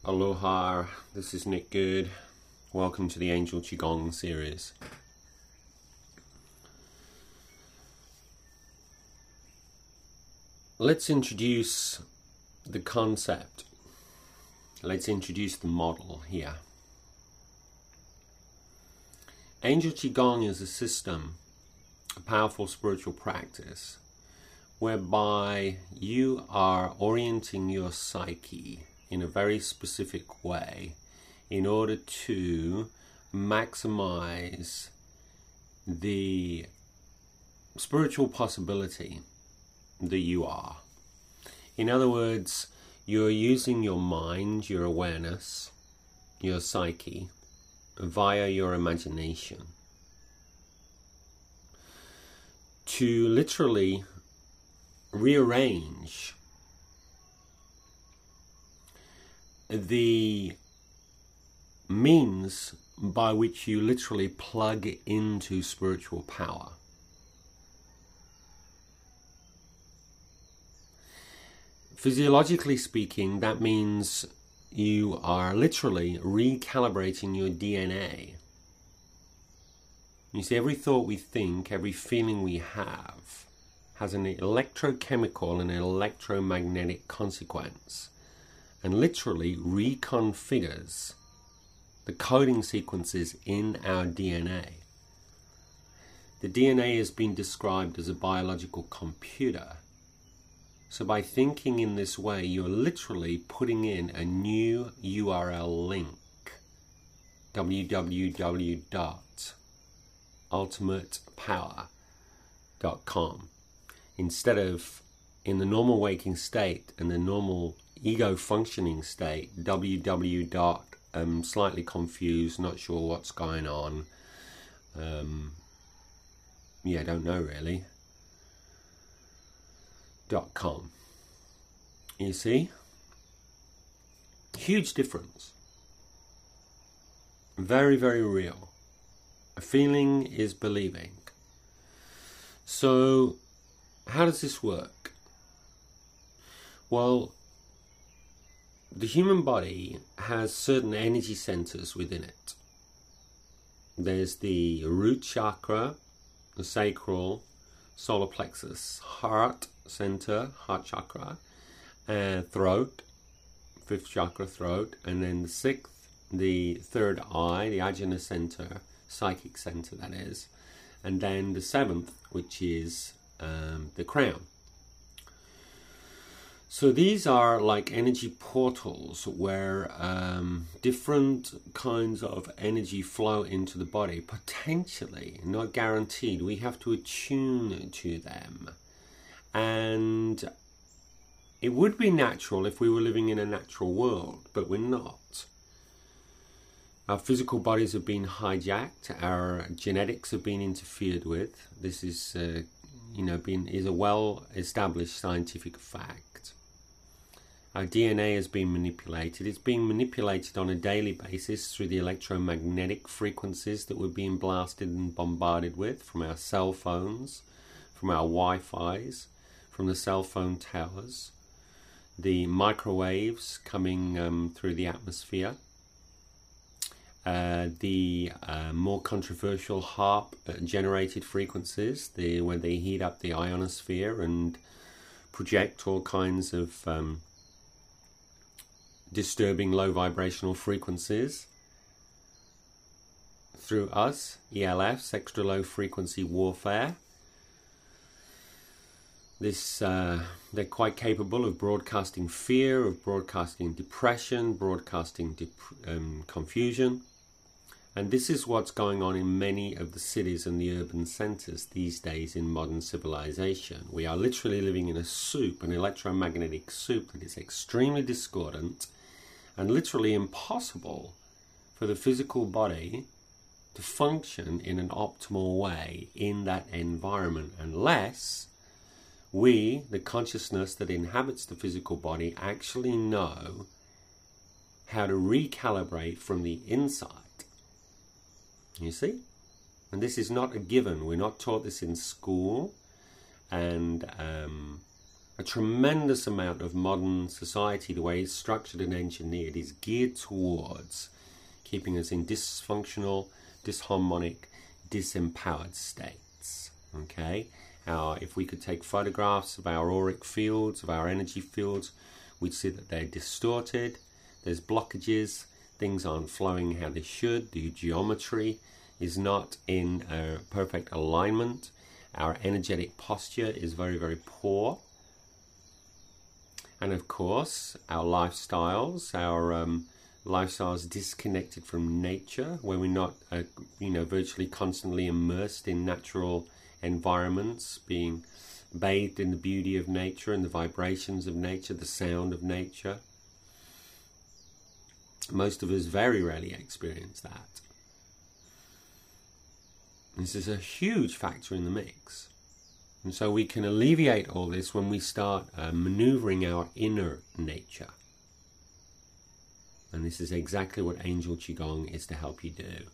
Aloha, this is Nick Good. Welcome to the Angel Qigong series. Let's introduce the concept. Let's introduce the model here. Angel Qigong is a system, a powerful spiritual practice, whereby you are orienting your psyche in a very specific way in order to maximize the spiritual possibility that you are. In other words, you're using your mind, your awareness, your psyche, via your imagination to literally rearrange the means by which you literally plug into spiritual power. Physiologically speaking, that means you are literally recalibrating your DNA. You see, every thought we think, every feeling we have, has an electrochemical and an electromagnetic consequence, and literally reconfigures the coding sequences in our DNA. The DNA has been described as a biological computer. So by thinking in this way, you're literally putting in a new URL link, www.ultimatepower.com, instead of in the normal waking state and the normal ego functioning state, slightly confused, not sure what's going on, don't know really, .com. You see? Huge difference. Very, very real. A feeling is believing. So, how does this work? Well, the human body has certain energy centers within it. There's the root chakra, the sacral, solar plexus, heart center, heart chakra, throat, fifth chakra, throat, and then the sixth, the third eye, the ajna center, psychic center that is, and then the seventh, which is the crown. So these are like energy portals where different kinds of energy flow into the body, potentially, not guaranteed. We have to attune to them. And it would be natural if we were living in a natural world, but we're not. Our physical bodies have been hijacked. Our genetics have been interfered with. This is, is a well-established scientific fact. Our DNA has been manipulated. It's being manipulated on a daily basis through the electromagnetic frequencies that we're being blasted and bombarded with from our cell phones, from our Wi-Fi's, from the cell phone towers, the microwaves coming through the atmosphere, the more controversial HAARP-generated frequencies, where they heat up the ionosphere and project all kinds of disturbing low vibrational frequencies through us, ELFs, extra low frequency warfare. They're quite capable of broadcasting fear, of broadcasting depression, broadcasting confusion. And this is what's going on in many of the cities and the urban centers these days in modern civilization. We are literally living in a soup, an electromagnetic soup that is extremely discordant and literally impossible for the physical body to function in an optimal way in that environment unless we, the consciousness that inhabits the physical body, actually know how to recalibrate from the inside. You see? And this is not a given. We're not taught this in school. And A tremendous amount of modern society, the way it's structured and engineered, is geared towards keeping us in dysfunctional, disharmonic, disempowered states. Okay? If we could take photographs of our auric fields, of our energy fields, we'd see that they're distorted, there's blockages, things aren't flowing how they should, the geometry is not in perfect alignment, our energetic posture is very, very poor. And of course, our lifestyles disconnected from nature, where we're not, virtually constantly immersed in natural environments, being bathed in the beauty of nature and the vibrations of nature, the sound of nature. Most of us very rarely experience that. This is a huge factor in the mix. And so we can alleviate all this when we start maneuvering our inner nature. And this is exactly what Angel Qigong is to help you do.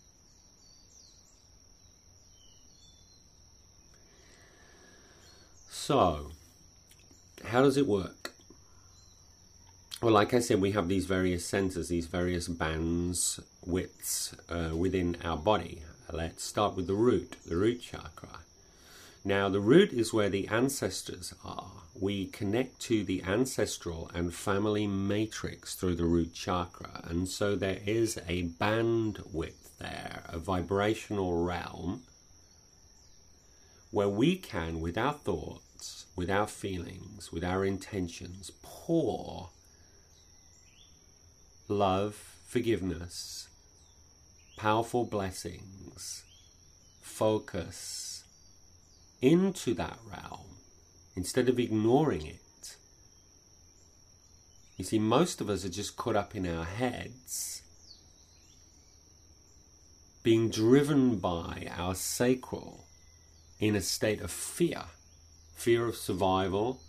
So, how does it work? Well, like I said, we have these various centers, these various bands, widths within our body. Let's start with the root chakra. Now, the root is where the ancestors are. We connect to the ancestral and family matrix through the root chakra. And so there is a bandwidth there, a vibrational realm, where we can, with our thoughts, with our feelings, with our intentions, pour love, forgiveness, powerful blessings, focus into that realm instead of ignoring it. You see, most of us are just caught up in our heads, being driven by our sacral in a state of fear of survival,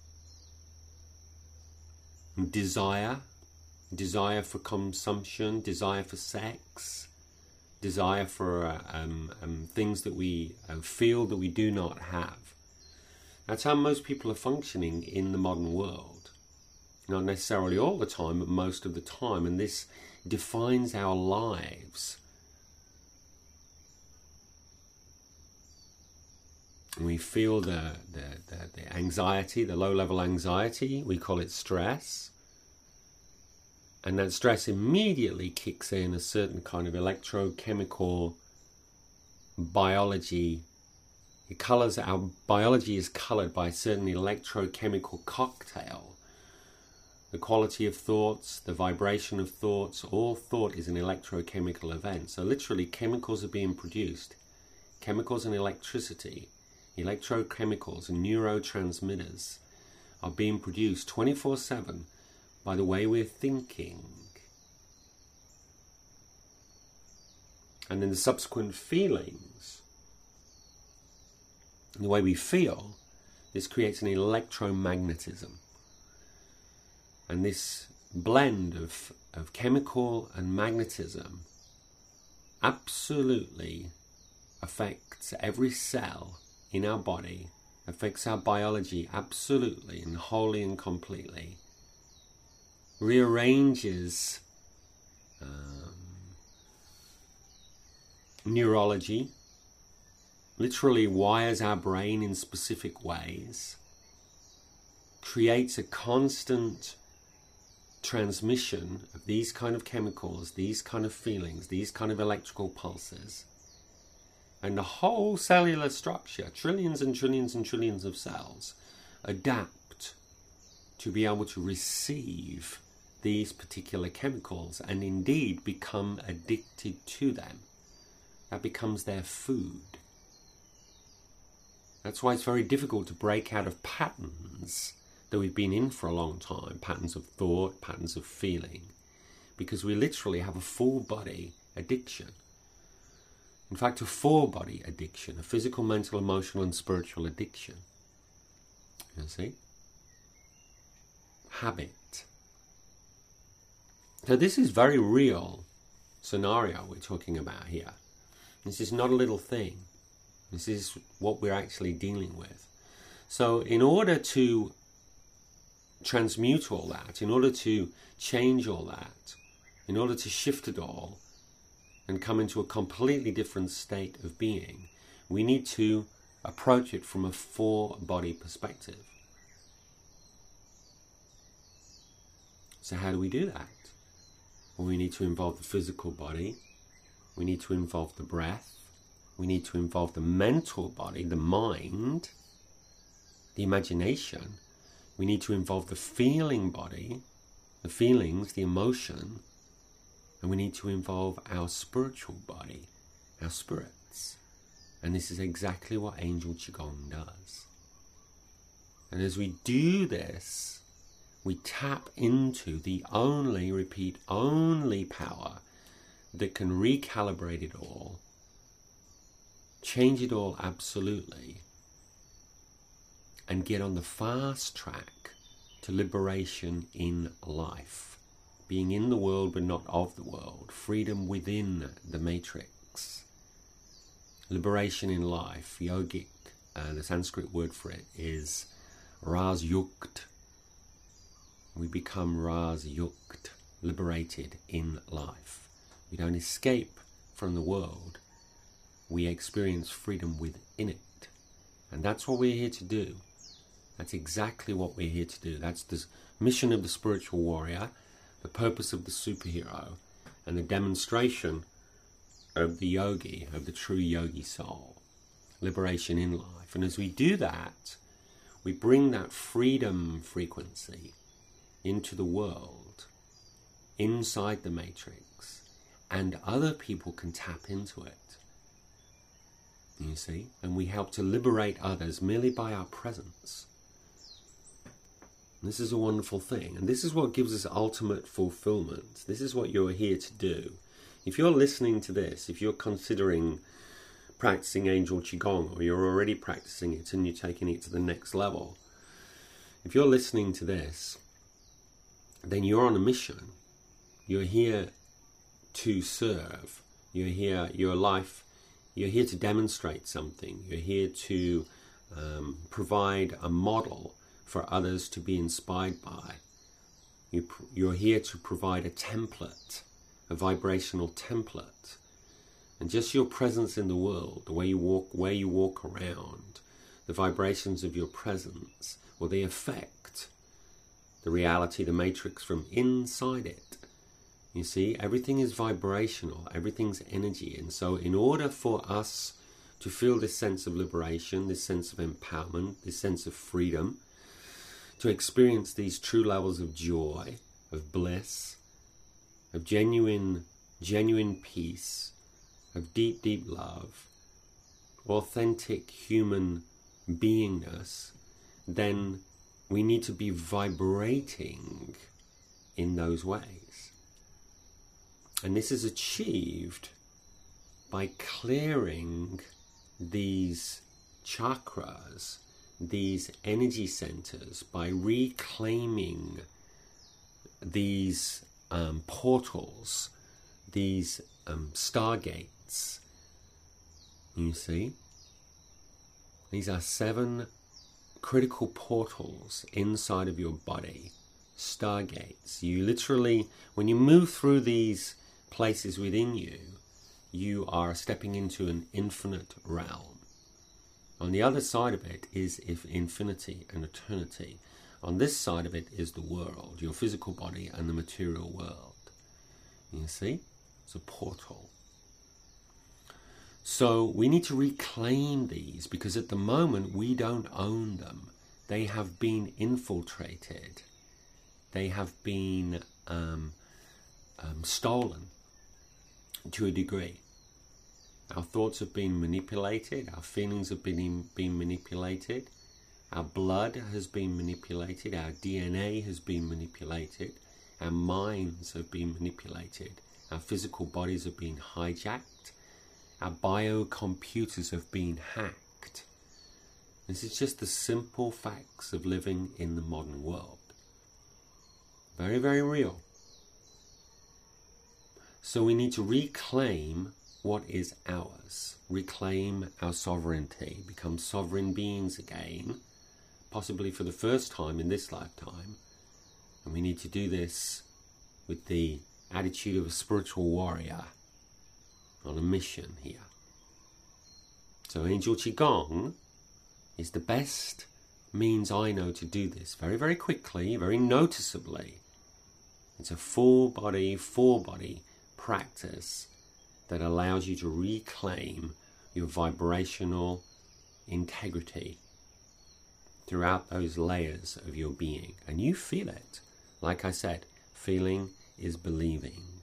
desire for consumption, desire for sex, desire for things that we feel that we do not have. That's how most people are functioning in the modern world. Not necessarily all the time, but most of the time. And this defines our lives. We feel the anxiety, the low-level anxiety. We call it stress. And that stress immediately kicks in a certain kind of electrochemical biology. Our biology is colored by a certain electrochemical cocktail. The quality of thoughts, the vibration of thoughts, all thought is an electrochemical event. So literally chemicals are being produced. Chemicals and electricity, electrochemicals and neurotransmitters are being produced 24/7 by the way we're thinking. And then the subsequent feelings, the way we feel, this creates an electromagnetism. And this blend of chemical and magnetism absolutely affects every cell in our body, affects our biology absolutely and wholly and completely, rearranges neurology, literally wires our brain in specific ways, creates a constant transmission of these kind of chemicals, these kind of feelings, these kind of electrical pulses. And the whole cellular structure, trillions and trillions and trillions of cells, adapt to be able to receive these particular chemicals and indeed become addicted to them. That becomes their food. That's why it's very difficult to break out of patterns that we've been in for a long time, patterns of thought, patterns of feeling, because we literally have a full body addiction. In fact, a full body addiction, a physical, mental, emotional and spiritual addiction. You see? Habit. So this is very real scenario we're talking about here. This is not a little thing. This is what we're actually dealing with. So in order to transmute all that, in order to change all that, in order to shift it all and come into a completely different state of being, we need to approach it from a four-body perspective. So how do we do that? Well, we need to involve the physical body, we need to involve the breath, we need to involve the mental body, the mind, the imagination. We need to involve the feeling body, the feelings, the emotion, and we need to involve our spiritual body, our spirits. And this is exactly what Angel Qigong does. And as we do this, we tap into the only, repeat, only power that can recalibrate it all, change it all absolutely, and get on the fast track to liberation in life. Being in the world but not of the world. Freedom within the matrix. Liberation in life. Yogic, the Sanskrit word for it is Ras Yukt. We become Ras Yukt, liberated in life. We don't escape from the world. We experience freedom within it. And that's what we're here to do. That's exactly what we're here to do. That's the mission of the spiritual warrior, the purpose of the superhero, and the demonstration of the yogi, of the true yogi soul. Liberation in life. And as we do that, we bring that freedom frequency into the world, inside the matrix, and other people can tap into it. You see? And we help to liberate others merely by our presence. This is a wonderful thing, and this is what gives us ultimate fulfillment. This is what you're here to do. If you're listening to this, if you're considering practicing Angel Qigong, or you're already practicing it and you're taking it to the next level, if you're listening to this, then you're on a mission. You're here to serve. You're here to demonstrate something. You're here to provide a model for others to be inspired by. You're here to provide a template, a vibrational template. And just your presence in the world, the way you walk around, the vibrations of your presence, well, they affect the reality, the matrix from inside it. You see, everything is vibrational, everything's energy. And so in order for us to feel this sense of liberation, this sense of empowerment, this sense of freedom, to experience these true levels of joy, of bliss, of genuine peace, of deep, deep love, authentic human beingness, then we need to be vibrating in those ways. And this is achieved by clearing these chakras, these energy centers, by reclaiming these portals, these stargates. You see? These are 7 critical portals inside of your body, stargates. You literally, when you move through these places within you, you are stepping into an infinite realm. On the other side of it is infinity and eternity. On this side of it is the world, your physical body and the material world. You see? It's a portal. So we need to reclaim these, because at the moment we don't own them. They have been infiltrated. They have been stolen to a degree. Our thoughts have been manipulated. Our feelings have been manipulated. Our blood has been manipulated. Our DNA has been manipulated. Our minds have been manipulated. Our physical bodies have been hijacked. Our biocomputers have been hacked. This is just the simple facts of living in the modern world. Very, very real. So we need to reclaim what is ours. Reclaim our sovereignty. Become sovereign beings again. possibly for the first time in this lifetime. And we need to do this with the attitude of a spiritual warrior on a mission here. So Angel Qigong is the best means I know to do this very, very quickly, very noticeably. It's a full body practice that allows you to reclaim your vibrational integrity throughout those layers of your being. And you feel it. Like I said, feeling is believing.